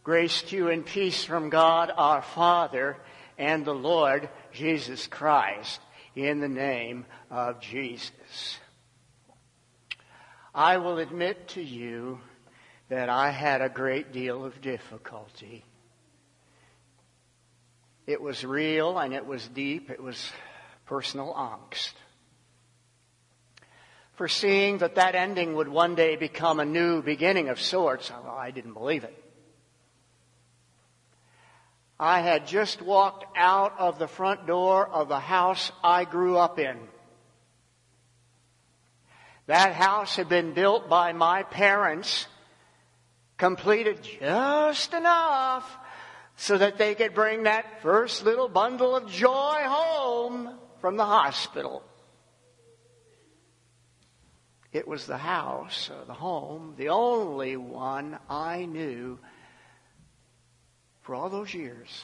Grace to you and peace from God our Father and the Lord Jesus Christ, in the name of Jesus. I will admit to you that I had a great deal of difficulty. It was real and it was deep. It was personal angst. Foreseeing that ending would one day become a new beginning of sorts, I didn't believe it. I had just walked out of the front door of the house I grew up in. That house had been built by my parents, completed just enough so that they could bring that first little bundle of joy home from the hospital. It was the house, or the home, the only one I knew for all those years.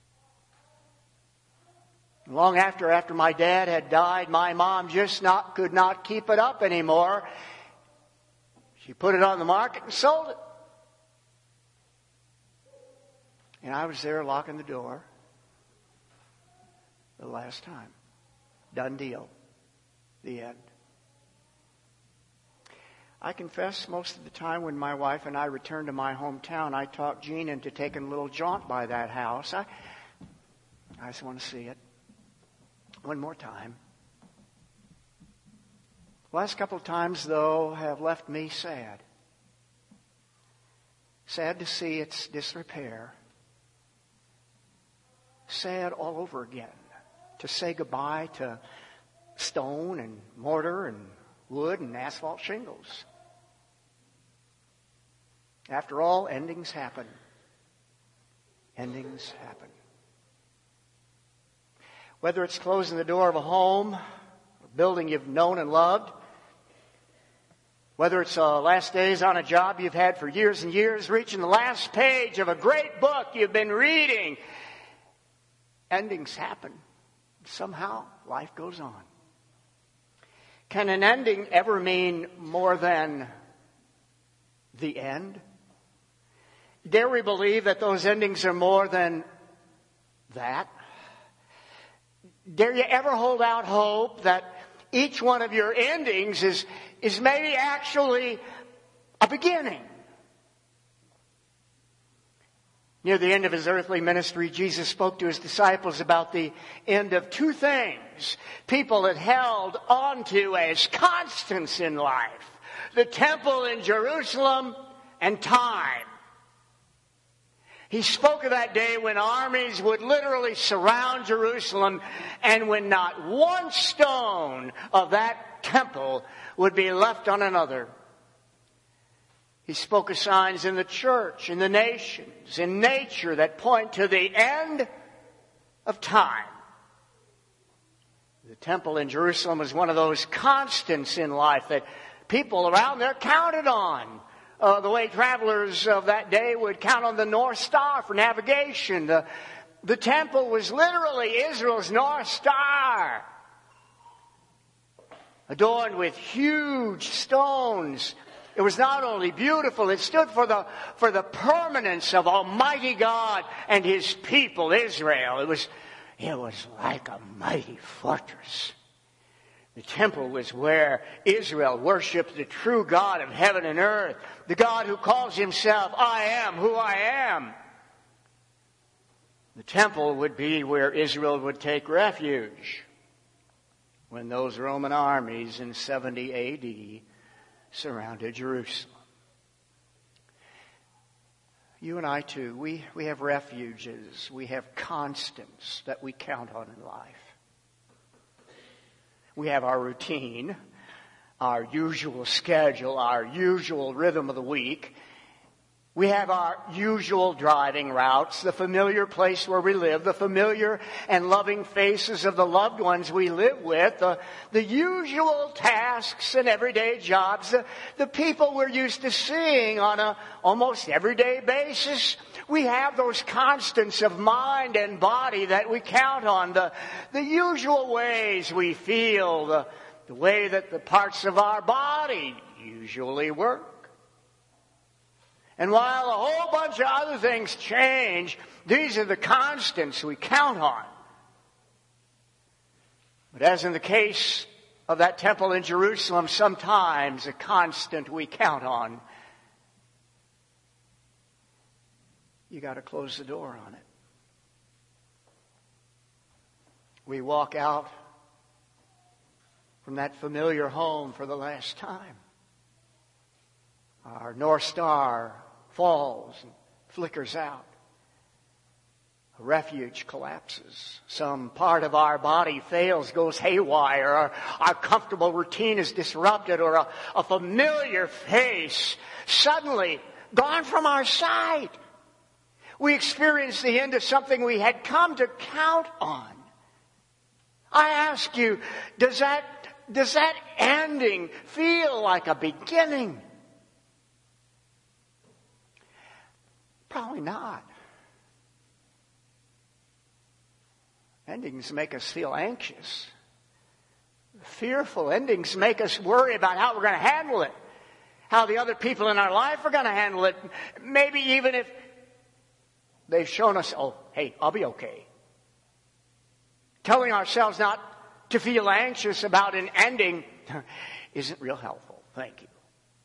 Long after my dad had died, my mom just could not keep it up anymore. She put it on the market and sold it. And I was there locking the door the last time. Done deal. The end. I confess most of the time when my wife and I returned to my hometown, I talked Jean into taking a little jaunt by that house. I just want to see it one more time. The last couple of times, though, have left me sad. Sad to see its disrepair. Sad all over again to say goodbye to stone and mortar and wood and asphalt shingles. After all, endings happen. Endings happen. Whether it's closing the door of a home, a building you've known and loved, whether it's last days on a job you've had for years and years, reaching the last page of a great book you've been reading, endings happen. Somehow, life goes on. Can an ending ever mean more than the end? Dare we believe that those endings are more than that? Dare you ever hold out hope that each one of your endings is maybe actually a beginning? Near the end of his earthly ministry, Jesus spoke to his disciples about the end of two things people had held onto as constants in life: the temple in Jerusalem and time. He spoke of that day when armies would literally surround Jerusalem and when not one stone of that temple would be left on another. He spoke of signs in the church, in the nations, in nature that point to the end of time. The temple in Jerusalem was one of those constants in life that people around there counted on. The way travelers of that day would count on the North Star for navigation. The temple was literally Israel's North Star, adorned with huge stones. It was not only beautiful, it stood for the permanence of Almighty God and His people, Israel. It was like a mighty fortress. The temple was where Israel worshiped the true God of heaven and earth, the God who calls Himself, I am who I am. The temple would be where Israel would take refuge when those Roman armies in 70 A.D. surrounded Jerusalem. You and I too, we have refuges, we have constants that we count on in life. We have our routine, our usual schedule, our usual rhythm of the week. We have our usual driving routes, the familiar place where we live, the familiar and loving faces of the loved ones we live with, the usual tasks and everyday jobs, the people we're used to seeing on a almost everyday basis. We have those constants of mind and body that we count on, the usual ways we feel, the way that the parts of our body usually work. And while a whole bunch of other things change, these are the constants we count on. But as in the case of that temple in Jerusalem, sometimes a constant we count on, you got to close the door on it. We walk out from that familiar home for the last time. Our North Star falls and flickers out. A refuge collapses. Some part of our body fails, goes haywire. Our comfortable routine is disrupted, or a familiar face suddenly gone from our sight. We experience the end of something we had come to count on. I ask you, does that ending feel like a beginning? Probably not. Endings make us feel anxious. Fearful endings make us worry about how we're going to handle it. How the other people in our life are going to handle it. Maybe even if they've shown us, oh, hey, I'll be okay. Telling ourselves not to feel anxious about an ending isn't real helpful. Thank you.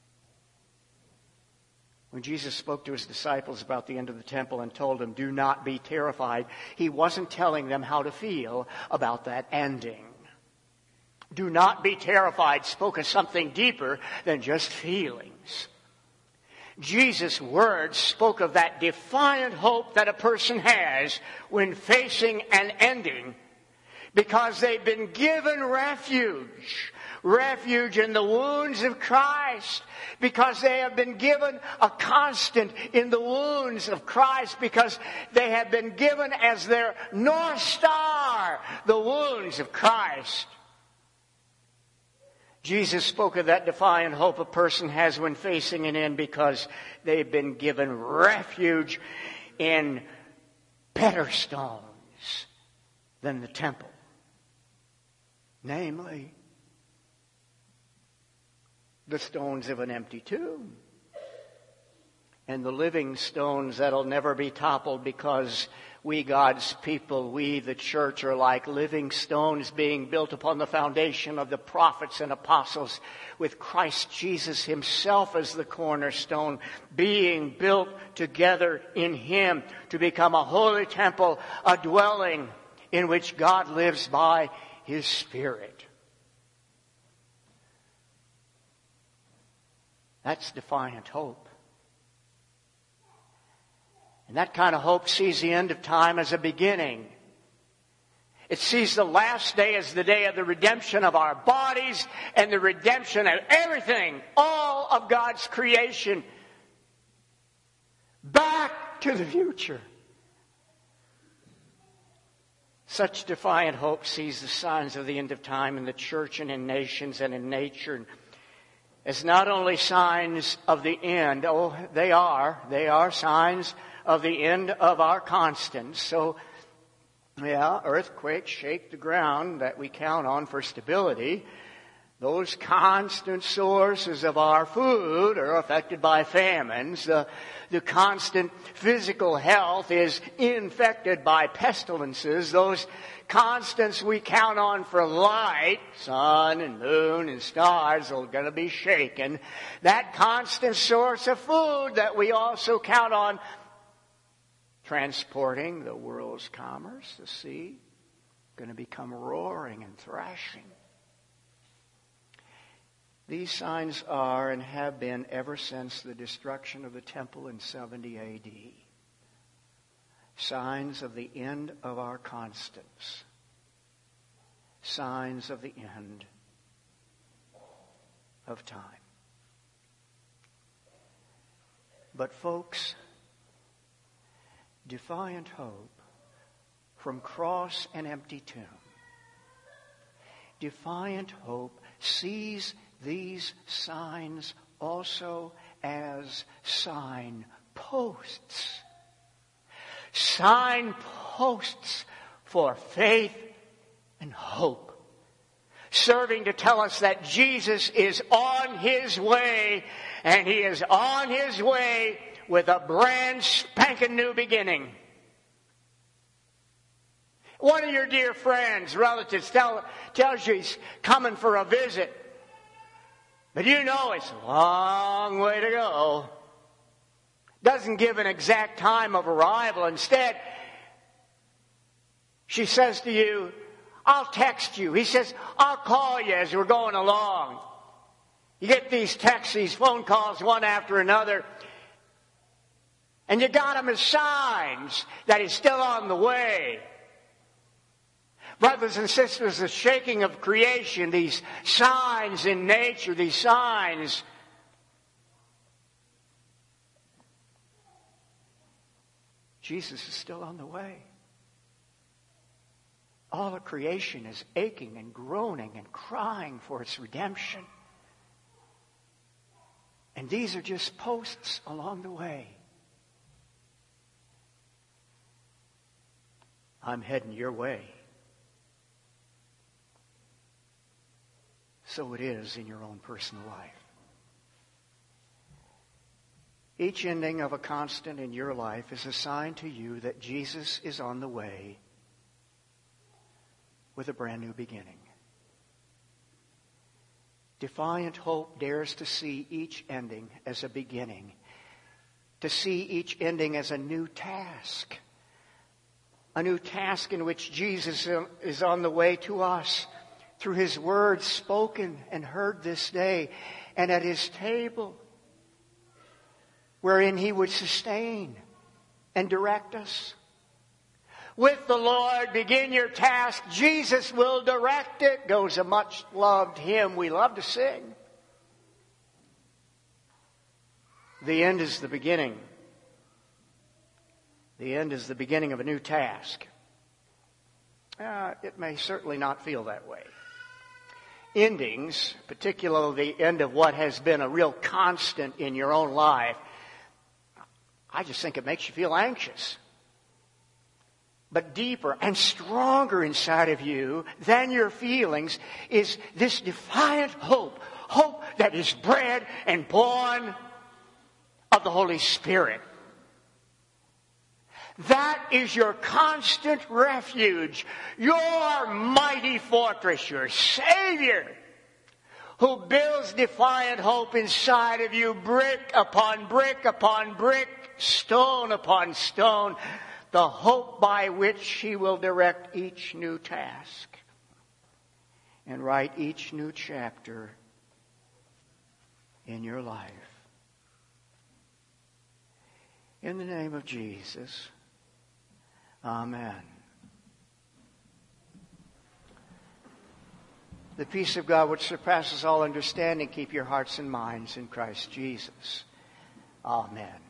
When Jesus spoke to his disciples about the end of the temple and told them, do not be terrified, he wasn't telling them how to feel about that ending. Do not be terrified spoke of something deeper than just feelings. Jesus' words spoke of that defiant hope that a person has when facing an ending, because they've been given refuge in the wounds of Christ, because they have been given a constant in the wounds of Christ, because they have been given as their North Star the wounds of Christ. Jesus spoke of that defiant hope a person has when facing an end because they've been given refuge in better stones than the temple. Namely, the stones of an empty tomb and the living stones that'll never be toppled, because we, God's people, we, the church, are like living stones being built upon the foundation of the prophets and apostles, with Christ Jesus himself as the cornerstone, being built together in him to become a holy temple, a dwelling in which God lives by his Spirit. That's defiant hope. And that kind of hope sees the end of time as a beginning. It sees the last day as the day of the redemption of our bodies and the redemption of everything, all of God's creation, back to the future. Such defiant hope sees the signs of the end of time in the church and in nations and in nature as not only signs of the end. Oh, they are signs of the end of our constants. So, yeah, earthquakes shake the ground that we count on for stability. Those constant sources of our food are affected by famines. The constant physical health is infected by pestilences. Those constants we count on for light, sun and moon and stars, are going to be shaken. That constant source of food that we also count on transporting the world's commerce, the sea, going to become roaring and thrashing. These signs are and have been ever since the destruction of the temple in 70 A.D. Signs of the end of our constants. Signs of the end of time. But folks, defiant hope from cross and empty tomb. Defiant hope sees these signs also as signposts. Signposts for faith and hope. Serving to tell us that Jesus is on his way, and he is on his way with a brand spanking new beginning. One of your dear friends, relatives, tells you he's coming for a visit. But you know it's a long way to go. Doesn't give an exact time of arrival. Instead, she says to you, I'll text you. He says, I'll call you as we're going along. You get these texts, these phone calls, one after another. And you got them as signs that he's still on the way. Brothers and sisters, the shaking of creation, these signs in nature, these signs, Jesus is still on the way. All of creation is aching and groaning and crying for its redemption. And these are just posts along the way. I'm heading your way. So it is in your own personal life. Each ending of a constant in your life is a sign to you that Jesus is on the way with a brand new beginning. Defiant hope dares to see each ending as a beginning, to see each ending as a new task in which Jesus is on the way to us through His words spoken and heard this day, and at His table, wherein He would sustain and direct us. With the Lord, begin your task. Jesus will direct it, goes a much loved hymn we love to sing. The end is the beginning. The end is the beginning of a new task. It may certainly not feel that way. Endings, particularly the end of what has been a real constant in your own life, I just think it makes you feel anxious. But deeper and stronger inside of you than your feelings is this defiant hope. Hope that is bred and born of the Holy Spirit. That is your constant refuge, your mighty fortress, your Savior, who builds defiant hope inside of you, brick upon brick upon brick, stone upon stone, the hope by which He will direct each new task and write each new chapter in your life. In the name of Jesus, amen. The peace of God which surpasses all understanding, keep your hearts and minds in Christ Jesus. Amen.